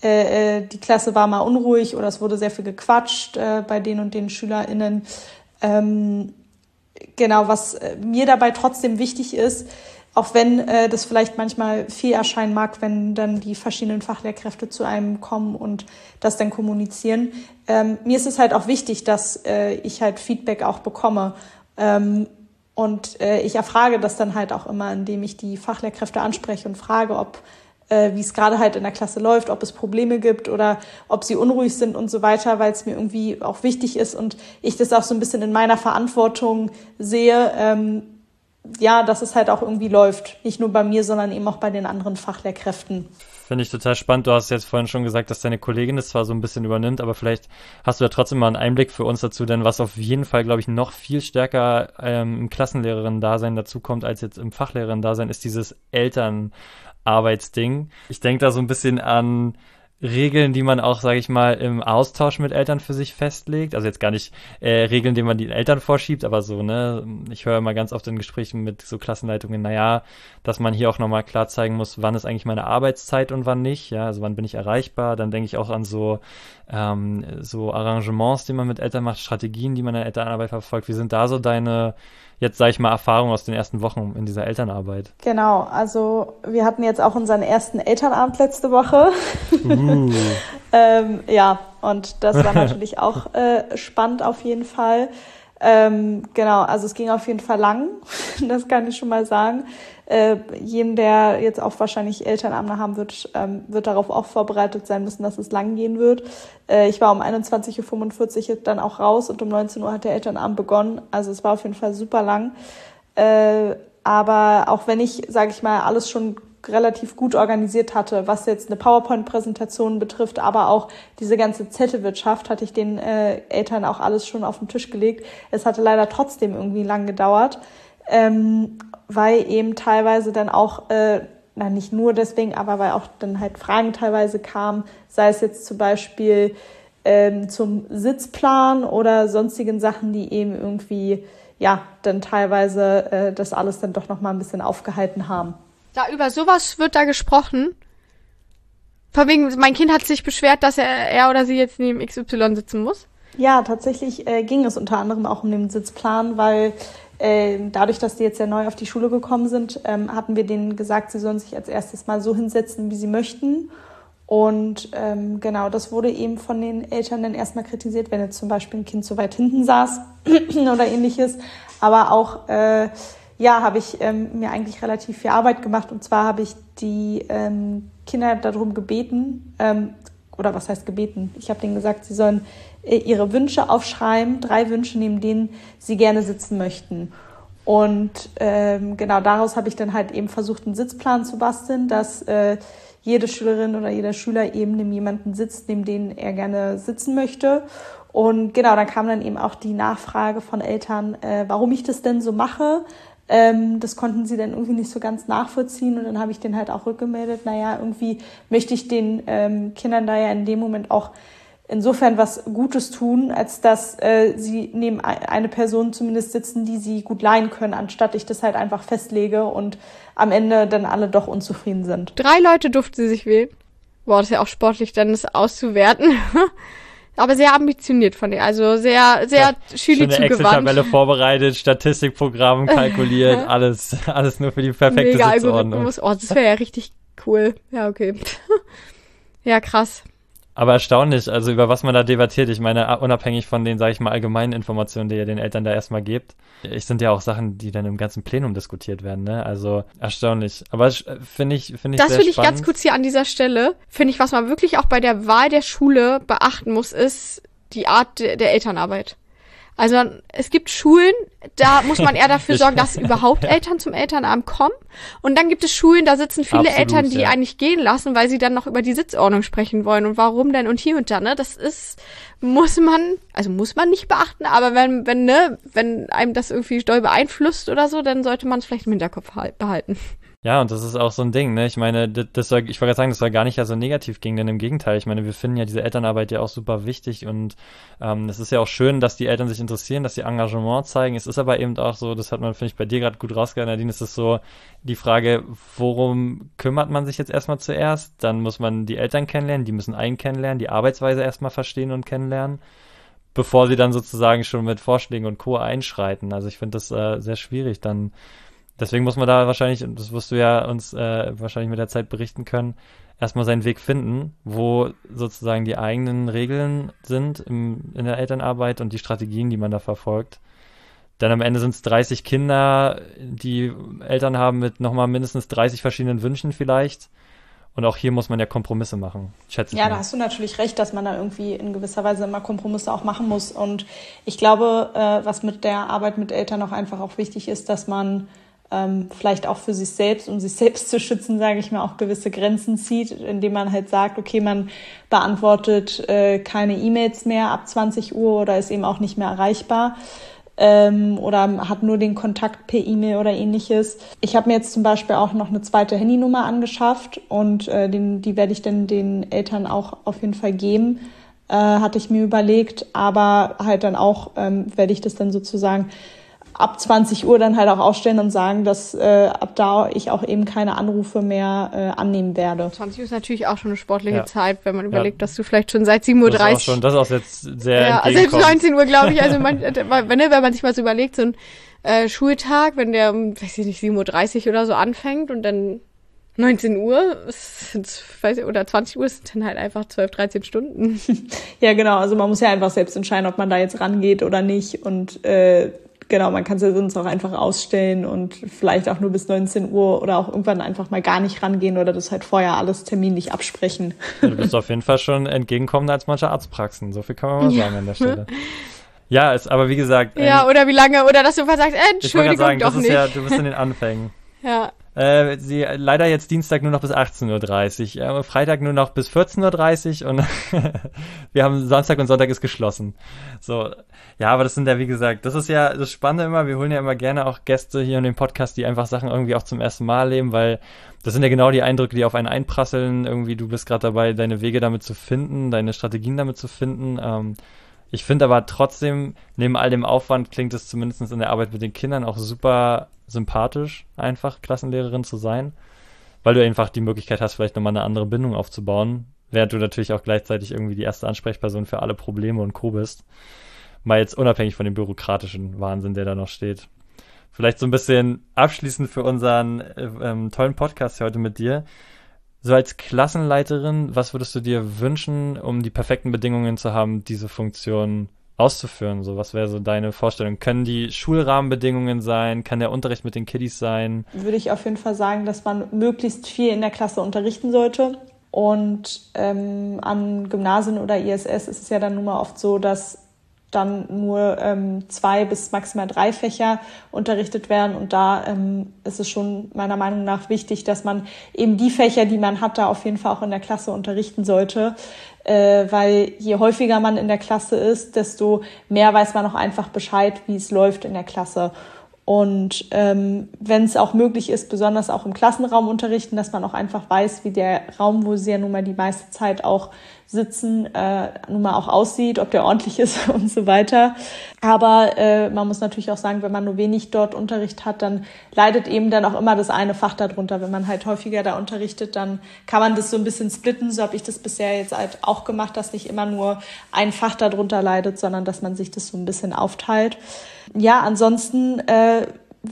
äh, die Klasse war mal unruhig oder es wurde sehr viel gequatscht äh, bei den und den SchülerInnen. Ähm, genau, was äh, mir dabei trotzdem wichtig ist, auch wenn äh, das vielleicht manchmal viel erscheinen mag, wenn dann die verschiedenen Fachlehrkräfte zu einem kommen und das dann kommunizieren. Ähm, mir ist es halt auch wichtig, dass äh, ich halt Feedback auch bekomme. Ähm, und äh, ich erfrage das dann halt auch immer, indem ich die Fachlehrkräfte anspreche und frage, ob äh, wie es gerade halt in der Klasse läuft, ob es Probleme gibt oder ob sie unruhig sind und so weiter, weil es mir irgendwie auch wichtig ist und ich das auch so ein bisschen in meiner Verantwortung sehe, ähm, ja, dass es halt auch irgendwie läuft. Nicht nur bei mir, sondern eben auch bei den anderen Fachlehrkräften. Finde ich total spannend. Du hast jetzt vorhin schon gesagt, dass deine Kollegin das zwar so ein bisschen übernimmt, aber vielleicht hast du ja trotzdem mal einen Einblick für uns dazu, denn was auf jeden Fall, glaube ich, noch viel stärker ähm, im Klassenlehrerinnen-Dasein dazukommt, als jetzt im Fachlehrerinnen-Dasein, ist dieses Elternarbeitsding. Ich denke da so ein bisschen an Regeln, die man auch, sage ich mal, im Austausch mit Eltern für sich festlegt. Also jetzt gar nicht äh, Regeln, die man den Eltern vorschiebt, aber so, ne, ich höre immer ganz oft in Gesprächen mit so Klassenleitungen, naja, dass man hier auch nochmal klar zeigen muss, wann ist eigentlich meine Arbeitszeit und wann nicht, ja, also wann bin ich erreichbar. Dann denke ich auch an so ähm, so Arrangements, die man mit Eltern macht, Strategien, die man in der Elternarbeit verfolgt. Wie sind da so deine, jetzt sage ich mal, Erfahrungen aus den ersten Wochen in dieser Elternarbeit? Genau, also wir hatten jetzt auch unseren ersten Elternabend letzte Woche. Uh. ähm, ja, und das war natürlich auch äh, spannend auf jeden Fall. Ähm, genau, also es ging auf jeden Fall lang, das kann ich schon mal sagen. Äh, jedem, der jetzt auch wahrscheinlich Elternabende haben wird, ähm, wird darauf auch vorbereitet sein müssen, dass es lang gehen wird. Äh, ich war um einundzwanzig Uhr fünfundvierzig dann auch raus und um neunzehn Uhr hat der Elternabend begonnen. Also es war auf jeden Fall super lang. Äh, aber auch wenn ich, sage ich mal, alles schon relativ gut organisiert hatte, was jetzt eine PowerPoint-Präsentation betrifft, aber auch diese ganze Zettelwirtschaft, hatte ich den äh, Eltern auch alles schon auf den Tisch gelegt. Es hatte leider trotzdem irgendwie lang gedauert, ähm, weil eben teilweise dann auch, äh, na nicht nur deswegen, aber weil auch dann halt Fragen teilweise kamen, sei es jetzt zum Beispiel ähm, zum Sitzplan oder sonstigen Sachen, die eben irgendwie, ja, dann teilweise äh, das alles dann doch nochmal ein bisschen aufgehalten haben. Da über sowas wird da gesprochen. Von wegen, mein Kind hat sich beschwert, dass er, er oder sie jetzt neben X Y sitzen muss. Ja, tatsächlich äh, ging es unter anderem auch um den Sitzplan, weil äh, dadurch, dass die jetzt ja neu auf die Schule gekommen sind, ähm, hatten wir denen gesagt, sie sollen sich als erstes mal so hinsetzen, wie sie möchten. Und ähm, genau, das wurde eben von den Eltern dann erstmal kritisiert, wenn jetzt zum Beispiel ein Kind so weit hinten saß oder ähnliches. Aber auch äh, ja, habe ich ähm, mir eigentlich relativ viel Arbeit gemacht. Und zwar habe ich die ähm, Kinder darum gebeten, ähm, oder was heißt gebeten? Ich habe denen gesagt, sie sollen äh, ihre Wünsche aufschreiben, drei Wünsche, neben denen sie gerne sitzen möchten. Und ähm, genau daraus habe ich dann halt eben versucht, einen Sitzplan zu basteln, dass äh, jede Schülerin oder jeder Schüler eben neben jemanden sitzt, neben denen er gerne sitzen möchte. Und genau, dann kam dann eben auch die Nachfrage von Eltern, äh, warum ich das denn so mache. Ähm, das konnten sie dann irgendwie nicht so ganz nachvollziehen und dann habe ich denen halt auch rückgemeldet, naja, irgendwie möchte ich den ähm, Kindern da ja in dem Moment auch insofern was Gutes tun, als dass äh, sie neben eine Person zumindest sitzen, die sie gut leihen können, anstatt ich das halt einfach festlege und am Ende dann alle doch unzufrieden sind. Drei Leute durften sie sich wählen. Boah, das ist ja auch sportlich, dann das auszuwerten. Aber sehr ambitioniert von dir, also sehr, sehr ja, Schüli zugewandt. Schöne Excel-Tabelle vorbereitet, Statistikprogramm kalkuliert, alles, alles nur für die perfekte Mega Sitzordnung. Algorithmus. Oh, das wäre ja richtig cool. Ja, okay. Ja, krass. Aber erstaunlich, also über was man da debattiert. Ich meine, unabhängig von den, sage ich mal, allgemeinen Informationen, die ihr den Eltern da erstmal gebt, es sind ja auch Sachen, die dann im ganzen Plenum diskutiert werden, ne? Also erstaunlich. Aber finde ich, finde ich das sehr will ich spannend. ganz kurz hier an dieser Stelle, finde ich, was man wirklich auch bei der Wahl der Schule beachten muss, ist die Art de- der Elternarbeit. Also es gibt Schulen, da muss man eher dafür sorgen, dass überhaupt Eltern zum Elternabend kommen. Und dann gibt es Schulen, da sitzen viele Absolut, Eltern, die ja. eigentlich gehen lassen, weil sie dann noch über die Sitzordnung sprechen wollen. Und warum denn und hier und da, ne? Das ist, muss man, also muss man nicht beachten, aber wenn, wenn, ne, wenn einem das irgendwie doll beeinflusst oder so, dann sollte man es vielleicht im Hinterkopf behalten. Ja, und das ist auch so ein Ding, ne? Ich meine, das, das soll, ich wollte gerade sagen, das soll gar nicht ja so negativ gehen, denn im Gegenteil, ich meine, wir finden ja diese Elternarbeit ja auch super wichtig und ähm, es ist ja auch schön, dass die Eltern sich interessieren, dass sie Engagement zeigen. Es ist aber eben auch so, das hat man, finde ich, bei dir gerade gut rausgehört, Nadine, es ist so die Frage, worum kümmert man sich jetzt erstmal zuerst? Dann muss man die Eltern kennenlernen, die müssen einen kennenlernen, die Arbeitsweise erstmal verstehen und kennenlernen. bevor sie dann sozusagen schon mit Vorschlägen und Co. einschreiten. Also ich finde das äh, sehr schwierig dann. Deswegen muss man da wahrscheinlich, und das wirst du ja uns äh, wahrscheinlich mit der Zeit berichten können, erstmal seinen Weg finden, wo sozusagen die eigenen Regeln sind im, in der Elternarbeit und die Strategien, die man da verfolgt. Denn am Ende sind es dreißig Kinder, die Eltern haben mit nochmal mindestens dreißig verschiedenen Wünschen vielleicht. Und auch hier muss man ja Kompromisse machen, schätze ich Ja, mal. da hast du natürlich recht, dass man da irgendwie in gewisser Weise immer Kompromisse auch machen muss. Und ich glaube, äh, was mit der Arbeit mit Eltern auch einfach auch wichtig ist, dass man ähm, vielleicht auch für sich selbst, um sich selbst zu schützen, sage ich mal, auch gewisse Grenzen zieht, indem man halt sagt, okay, man beantwortet äh, keine E-Mails mehr ab zwanzig Uhr oder ist eben auch nicht mehr erreichbar. Ähm, oder hat nur den Kontakt per E-Mail oder ähnliches. Ich habe mir jetzt zum Beispiel auch noch eine zweite Handynummer angeschafft und äh, den, die werde ich dann den Eltern auch auf jeden Fall geben, äh, hatte ich mir überlegt. Aber halt dann auch ähm, werde ich das dann sozusagen ab zwanzig Uhr dann halt auch ausstellen und sagen, dass äh, ab da ich auch eben keine Anrufe mehr äh, annehmen werde. zwanzig Uhr ist natürlich auch schon eine sportliche Ja. Zeit, wenn man Ja. überlegt, dass du vielleicht schon seit sieben Uhr Das ist auch dreißig... schon, das ist auch jetzt sehr ja, selbst entgegenkommend. neunzehn Uhr, glaube ich. Also man, wenn, wenn man sich mal so überlegt, so ein äh, Schultag, wenn der um, weiß ich nicht, sieben Uhr dreißig oder so anfängt und dann neunzehn Uhr ist, weiß ich, oder zwanzig Uhr ist dann halt einfach zwölf, dreizehn Stunden. Ja, genau. Also man muss ja einfach selbst entscheiden, ob man da jetzt rangeht oder nicht. Und äh, genau, man kann es ja sonst auch einfach ausstellen und vielleicht auch nur bis neunzehn Uhr oder auch irgendwann einfach mal gar nicht rangehen oder das halt vorher alles terminlich absprechen. Ja, du bist auf jeden Fall schon entgegenkommender als manche Arztpraxen. So viel kann man mal sagen an der Stelle. Ja, ist aber wie gesagt... Ja, ähm, oder wie lange, oder dass du einfach sagst, äh, ich wollte Entschuldigung, gerade sagen, doch das ist nicht. ja, du bist in den Anfängen. Ja. Äh, sie, leider jetzt Dienstag nur noch bis achtzehn Uhr dreißig, äh, Freitag nur noch bis vierzehn Uhr dreißig und wir haben Samstag und Sonntag ist geschlossen. So, ja, aber das sind ja, wie gesagt, das ist ja das Spannende immer, wir holen ja immer gerne auch Gäste hier in den Podcast, die einfach Sachen irgendwie auch zum ersten Mal leben, weil das sind ja genau die Eindrücke, die auf einen einprasseln. Irgendwie, du bist gerade dabei, deine Wege damit zu finden, deine Strategien damit zu finden. Ähm, ich finde aber trotzdem, neben all dem Aufwand klingt es zumindest in der Arbeit mit den Kindern auch super sympathisch, einfach Klassenlehrerin zu sein, weil du einfach die Möglichkeit hast, vielleicht nochmal eine andere Bindung aufzubauen, während du natürlich auch gleichzeitig irgendwie die erste Ansprechperson für alle Probleme und Co. bist. Mal jetzt unabhängig von dem bürokratischen Wahnsinn, der da noch steht. Vielleicht so ein bisschen abschließend für unseren äh, ähm, tollen Podcast hier heute mit dir. So als Klassenleiterin, was würdest du dir wünschen, um die perfekten Bedingungen zu haben, diese Funktion auszuführen? So, was wäre so deine Vorstellung? Können die Schulrahmenbedingungen sein? Kann der Unterricht mit den Kiddies sein? Würde ich auf jeden Fall sagen, dass man möglichst viel in der Klasse unterrichten sollte. Und ähm, an Gymnasien oder I S S ist es ja dann nun mal oft so, dass dann nur ähm, zwei bis maximal drei Fächer unterrichtet werden. Und da ähm, ist es schon meiner Meinung nach wichtig, dass man eben die Fächer, die man hat, da auf jeden Fall auch in der Klasse unterrichten sollte. Äh, weil je häufiger man in der Klasse ist, desto mehr weiß man auch einfach Bescheid, wie es läuft in der Klasse. Und ähm, wenn es auch möglich ist, besonders auch im Klassenraum unterrichten, dass man auch einfach weiß, wie der Raum, wo sie ja nun mal die meiste Zeit auch sitzen, äh, nun mal auch aussieht, ob der ordentlich ist und so weiter. Aber äh, man muss natürlich auch sagen, wenn man nur wenig dort Unterricht hat, dann leidet eben dann auch immer das eine Fach darunter. Wenn man halt häufiger da unterrichtet, dann kann man das so ein bisschen splitten. So habe ich das bisher jetzt halt auch gemacht, dass nicht immer nur ein Fach darunter leidet, sondern dass man sich das so ein bisschen aufteilt. Ja, ansonsten äh,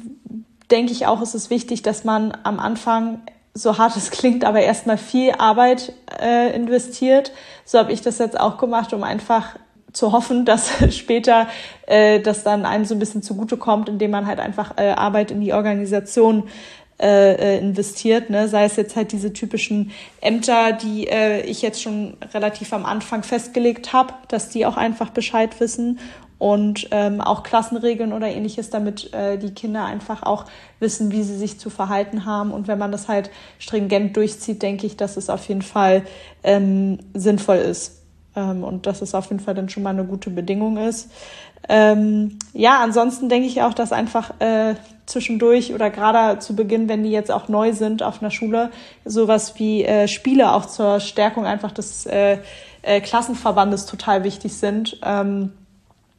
denke ich auch, ist es wichtig, dass man am Anfang, so hart es klingt, aber erstmal viel Arbeit äh, investiert. So habe ich das jetzt auch gemacht, um einfach zu hoffen, dass später äh, das dann einem so ein bisschen zugutekommt, indem man halt einfach äh, Arbeit in die Organisation äh, investiert, ne? Sei es jetzt halt diese typischen Ämter, die äh, ich jetzt schon relativ am Anfang festgelegt habe, dass die auch einfach Bescheid wissen. Und ähm, auch Klassenregeln oder ähnliches, damit äh, die Kinder einfach auch wissen, wie sie sich zu verhalten haben. Und wenn man das halt stringent durchzieht, denke ich, dass es auf jeden Fall ähm, sinnvoll ist. Ähm, und dass es auf jeden Fall dann schon mal eine gute Bedingung ist. Ähm, ja, ansonsten denke ich auch, dass einfach äh, zwischendurch oder gerade zu Beginn, wenn die jetzt auch neu sind auf einer Schule, sowas wie äh, Spiele auch zur Stärkung einfach des äh, äh, Klassenverbandes total wichtig sind. Ähm,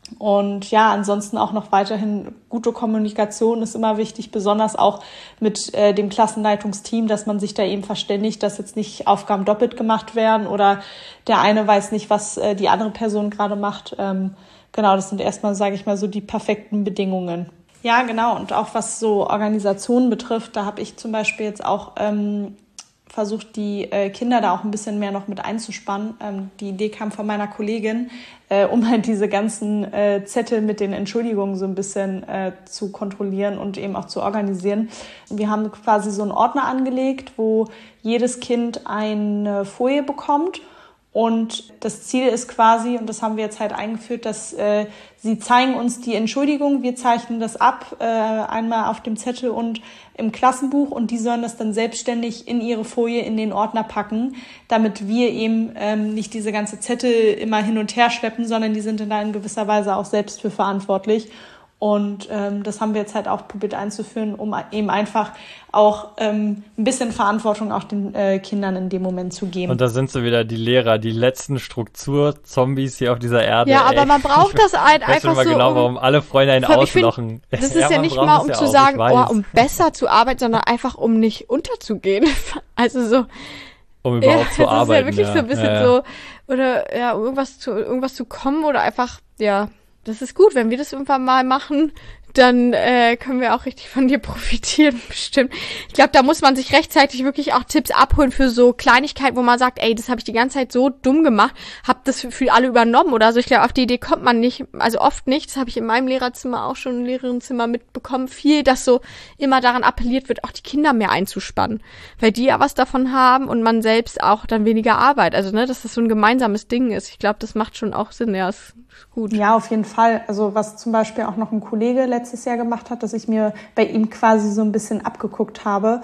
Und ja, ansonsten auch noch weiterhin gute Kommunikation ist immer wichtig, besonders auch mit äh, dem Klassenleitungsteam, dass man sich da eben verständigt, dass jetzt nicht Aufgaben doppelt gemacht werden oder der eine weiß nicht, was äh, die andere Person gerade macht. Ähm, genau, das sind erstmal, sage ich mal, so die perfekten Bedingungen. Ja, genau. Und auch was so Organisationen betrifft, da habe ich zum Beispiel jetzt auch ähm, versucht, die äh, Kinder da auch ein bisschen mehr noch mit einzuspannen. Ähm, die Idee kam von meiner Kollegin, äh, um halt diese ganzen äh, Zettel mit den Entschuldigungen so ein bisschen äh, zu kontrollieren und eben auch zu organisieren. Wir haben quasi so einen Ordner angelegt, wo jedes Kind eine Folie bekommt. Und das Ziel ist quasi, und das haben wir jetzt halt eingeführt, dass äh, sie zeigen uns die Entschuldigung, wir zeichnen das ab, äh, einmal auf dem Zettel und im Klassenbuch, und die sollen das dann selbstständig in ihre Folie in den Ordner packen, damit wir eben ähm, nicht diese ganze Zettel immer hin und her schleppen, sondern die sind dann in gewisser Weise auch selbst für verantwortlich. Und ähm, das haben wir jetzt halt auch probiert einzuführen, um eben einfach auch ähm, ein bisschen Verantwortung auch den äh, Kindern in dem Moment zu geben. Und da sind so wieder die Lehrer, die letzten Struktur-Zombies hier auf dieser Erde. Ja, aber ey. man braucht ich das halt weiß einfach immer so. genau, um, warum alle Freunde einen auslochen. Find, das ist ja, ja nicht mal, um ja zu auch, sagen, oh, um besser zu arbeiten, sondern einfach, um nicht unterzugehen. Also so. Um überhaupt ja, zu arbeiten. Das ist ja wirklich ja. so ein bisschen ja, ja. so, oder ja, um irgendwas zu, irgendwas zu kommen oder einfach, ja, das ist gut, wenn wir das irgendwann mal machen, dann äh, können wir auch richtig von dir profitieren, bestimmt. Ich glaube, da muss man sich rechtzeitig wirklich auch Tipps abholen für so Kleinigkeiten, wo man sagt, ey, das habe ich die ganze Zeit so dumm gemacht, hab das für, für alle übernommen oder so. Ich glaube, auf die Idee kommt man nicht, also oft nicht. Das habe ich in meinem Lehrerzimmer auch schon im Lehrerinnenzimmer mitbekommen. Viel, dass so immer daran appelliert wird, auch die Kinder mehr einzuspannen, weil die ja was davon haben und man selbst auch dann weniger Arbeit. Also, ne, dass das so ein gemeinsames Ding ist. Ich glaube, das macht schon auch Sinn, ja, ist gut. Ja, auf jeden Fall. Also was zum Beispiel auch noch ein Kollege letztes Jahr gemacht hat, dass ich mir bei ihm quasi so ein bisschen abgeguckt habe,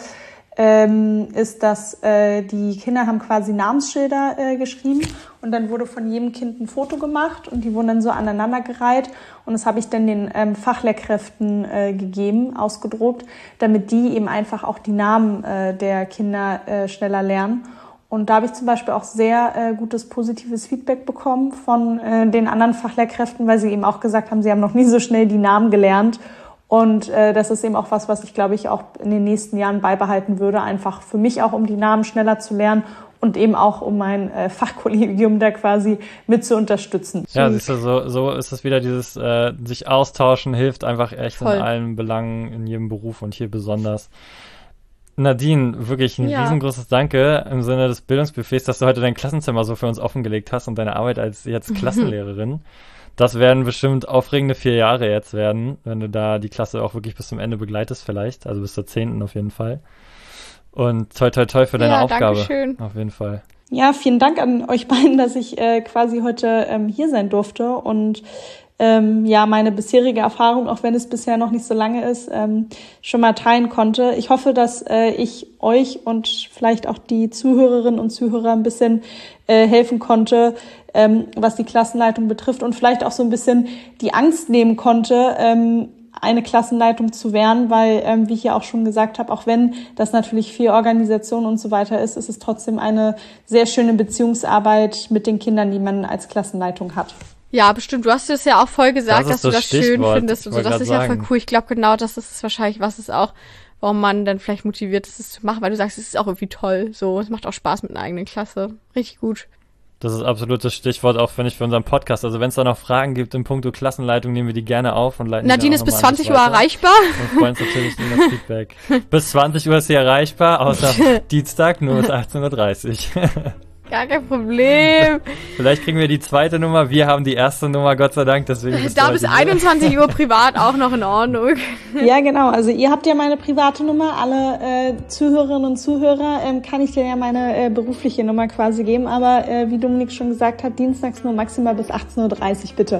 ähm, ist, dass äh, die Kinder haben quasi Namensschilder äh, geschrieben und dann wurde von jedem Kind ein Foto gemacht und die wurden dann so aneinandergereiht und das habe ich dann den ähm, Fachlehrkräften äh, gegeben, ausgedruckt, damit die eben einfach auch die Namen äh, der Kinder äh, schneller lernen. Und da habe ich zum Beispiel auch sehr äh, gutes, positives Feedback bekommen von äh, den anderen Fachlehrkräften, weil sie eben auch gesagt haben, sie haben noch nie so schnell die Namen gelernt. Und äh, das ist eben auch was, was ich, glaube ich, auch in den nächsten Jahren beibehalten würde. Einfach für mich auch, um die Namen schneller zu lernen und eben auch, um mein äh, Fachkollegium da quasi mit zu unterstützen. Ja, siehst du, so, so ist es wieder dieses äh, sich austauschen, hilft einfach echt Voll. in allen Belangen, in jedem Beruf und hier besonders. Nadine, wirklich ein ja. riesengroßes Danke im Sinne des Bildungsbuffets, dass du heute dein Klassenzimmer so für uns offengelegt hast und deine Arbeit als jetzt Klassenlehrerin. Das werden bestimmt aufregende vier Jahre jetzt werden, wenn du da die Klasse auch wirklich bis zum Ende begleitest vielleicht, also bis zur zehnten auf jeden Fall. Und toi toi toi für deine ja, Aufgabe. Dankeschön. Auf jeden Fall. Ja, vielen Dank an euch beiden, dass ich äh, quasi heute ähm, hier sein durfte und ähm, ja, meine bisherige Erfahrung, auch wenn es bisher noch nicht so lange ist, ähm, schon mal teilen konnte. Ich hoffe, dass äh, ich euch und vielleicht auch die Zuhörerinnen und Zuhörer ein bisschen äh, helfen konnte, ähm, was die Klassenleitung betrifft und vielleicht auch so ein bisschen die Angst nehmen konnte, ähm, eine Klassenleitung zu werden, weil, ähm, wie ich ja auch schon gesagt habe, auch wenn das natürlich viel Organisation und so weiter ist, ist es trotzdem eine sehr schöne Beziehungsarbeit mit den Kindern, die man als Klassenleitung hat. Ja, bestimmt. Du hast es ja auch voll gesagt, das dass du das Stichwort. schön findest. Und so. Das ist sagen. ja voll cool. Ich glaube, genau das ist wahrscheinlich, was es auch, warum man dann vielleicht motiviert ist, es zu machen. Weil du sagst, es ist auch irgendwie toll. So, es macht auch Spaß mit einer eigenen Klasse. Richtig gut. Das ist absolut das Stichwort, auch finde ich, für unseren Podcast. Also wenn es da noch Fragen gibt in puncto Klassenleitung, nehmen wir die gerne auf und leiten Nadine die ist bis zwanzig Uhr erreichbar. Und freuen uns natürlich über das Feedback. Bis zwanzig Uhr ist sie erreichbar, außer Dienstag nur bis achtzehn Uhr dreißig. Gar kein Problem. Vielleicht kriegen wir die zweite Nummer. Wir haben die erste Nummer, Gott sei Dank. Deswegen da bis einundzwanzig Uhr privat auch noch in Ordnung. Ja, genau. Also ihr habt ja meine private Nummer. Alle äh, Zuhörerinnen und Zuhörer ähm, kann ich dir ja meine äh, berufliche Nummer quasi geben. Aber äh, wie Dominik schon gesagt hat, dienstags nur maximal bis achtzehn Uhr dreißig, bitte.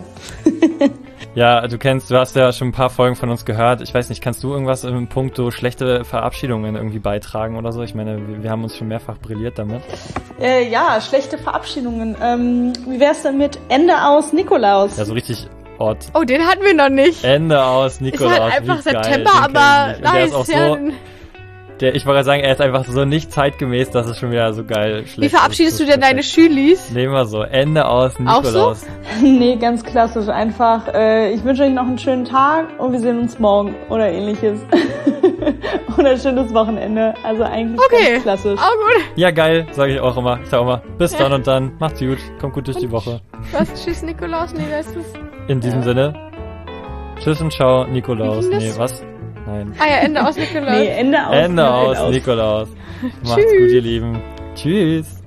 Ja, du kennst, du hast ja schon ein paar Folgen von uns gehört. Ich weiß nicht, kannst du irgendwas im Punkt so schlechte Verabschiedungen irgendwie beitragen oder so? Ich meine, wir, wir haben uns schon mehrfach brilliert damit. Äh, ja, schlechte Verabschiedungen. Ähm, wie wär's denn mit Ende aus Nikolaus? Ja, so richtig Ort. Oh, den hatten wir noch nicht. Ende aus Nikolaus. Ist halt einfach Wie geil. September, aber nice. Der ist auch so, ja. Der, ich wollte gerade sagen, er ist einfach so nicht zeitgemäß, dass es schon wieder so geil schlecht Wie verabschiedest ist. du denn deine Schülis? Nehmen wir so. Ende aus, Auch Nikolaus. so? Nee, ganz klassisch. Einfach, äh, ich wünsche euch noch einen schönen Tag und wir sehen uns morgen oder ähnliches. Oder ein schönes Wochenende. Also eigentlich Okay. ganz klassisch. Oh, gut. Ja, geil, sage ich auch immer. Ich sag auch immer, bis dann und dann. Macht's gut, kommt gut durch die Woche. Was? Tschüss, Nikolaus? Nee, das ist... In diesem Ja. Sinne, tschüss und ciao, Nikolaus. Wie ging Nee, das? was? Nein. Ah ja, Ende aus Nikolaus. Nee, Ende aus. Ende Ende aus, aus. Nikolaus. Macht's Tschüss. gut, ihr Lieben. Tschüss.